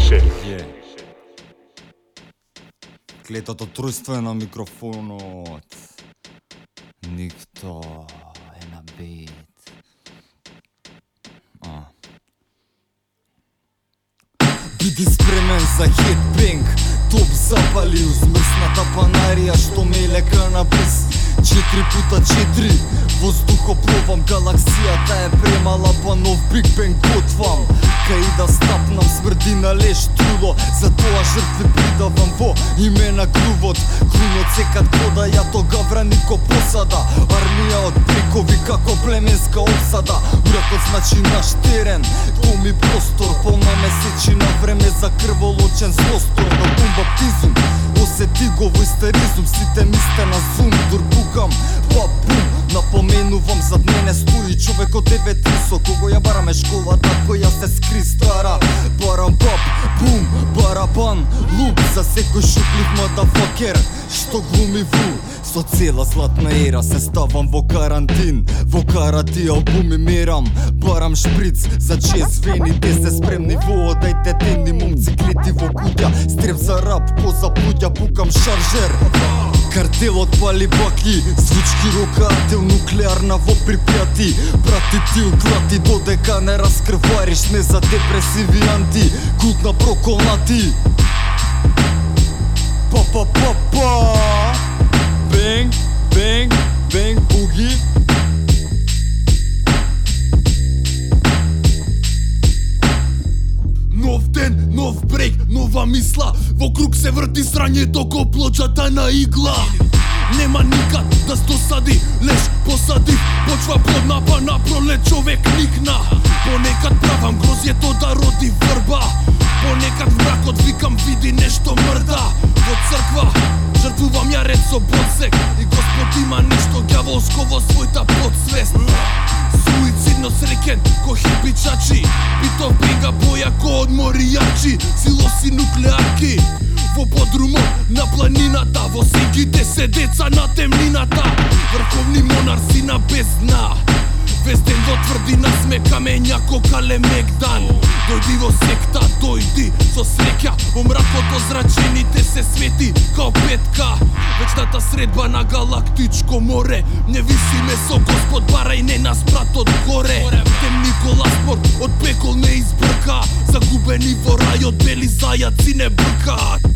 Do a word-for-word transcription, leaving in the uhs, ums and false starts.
Ше. Клетото трујство е на микрофонот. Никто е на бит. А. Биди спремен за хитбинг. Топ запали узмрсната панарија што ме лека на бис. Четири пута четири, воздухопловам, галаксијата е премала, па нов Биг Бенг готвам. Кај и да стапнам смрди на леш труло, затоа жртви придавам во име на грувот. Клунот секад кода, ја тогавра нико посада. Армија од брикови како племенска обсада. Уракот значи наш терен, дом и простор, полна месечина време за крволочен злостор. На бум баптизум, осети го во истеризум, сите ми сте на зум, дурбукам, па бум. Напоменувам, зад мене стои човек од девет трисо, кого ја бараме школата која се скри стара. Барам пап, бум, барабан, луп за секој шуплив мадафакер што глуми ву. Со цела златна ера се ставам во карантин, во карати албуми мерам. Барам шприц за чест вени, те се спремни во одајте тени момци клети во куќа. Стреп за рап, ко за пуѓа, пукам шаржер. Картелот пали баки, звучки рокател, нуклеарна во Припјати. Прати ти уклати додека не раскрвариш, не за депресиви анти, култ на проколнати. Па па па па. Бенг, бенг, бенг, буги. Нов ден, нов брег, нова мисла. Во круг се врти срањето ко плочата на игла. Нема никад да сто сади, леш посади. Почва плодна, па на пролет човек никна. Понекад правам грозјето да роди врба. Понекад вракот викам види нешто мрда. Во црква жртвувам ја ред со бодсек. И Господ има нешто ѓаволско во својата подсвест. Суицидно среќен ко хипичачи, битов бенга боја ко од моријачи. Силоси нуклеарки во подрумот на планината, во сенките се деца на темнината. Врховни монарси на бездна, везден во тврдина сме камења ко Калемегдан. Дојди во секта, дојди со среќа, во мракот озрачените се свети као петка. Вечната средба на галактичко море, не висиме со Господ, барај не нас брат од горе. Тем Николас Морт од пекол не избрка, загубени во рајот бели зајаци не бркаат.